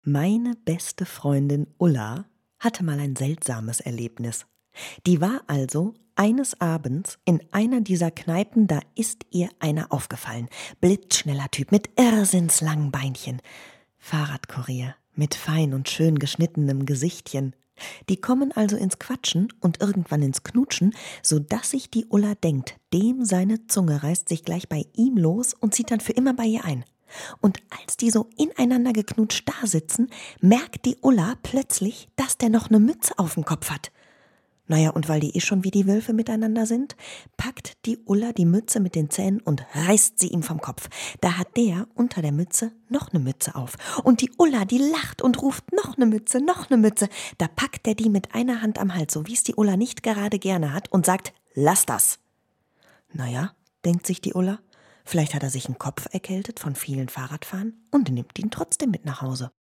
Meine beste Freundin Ulla hatte mal ein seltsames Erlebnis. Die war also eines Abends in einer dieser Kneipen, da ist ihr einer aufgefallen. Blitzschneller Typ mit irrsinnslangen Beinchen. Fahrradkurier mit fein und schön geschnittenem Gesichtchen. Die kommen also ins Quatschen und irgendwann ins Knutschen, sodass sich die Ulla denkt, dem seine Zunge reißt sich gleich bei ihm los und zieht dann für immer bei ihr ein. Und als die so ineinander geknutscht da sitzen, merkt die Ulla plötzlich, dass der noch eine Mütze auf dem Kopf hat. Naja, und weil die schon wie die Wölfe miteinander sind, packt die Ulla die Mütze mit den Zähnen und reißt sie ihm vom Kopf. Da hat der unter der Mütze noch eine Mütze auf. Und die Ulla, die lacht und ruft, noch eine Mütze, noch eine Mütze. Da packt der die mit einer Hand am Hals, so wie es die Ulla nicht gerade gerne hat, und sagt, lass das. Naja, denkt sich die Ulla, vielleicht hat er sich einen Kopf erkältet von vielen Fahrradfahren und nimmt ihn trotzdem mit nach Hause.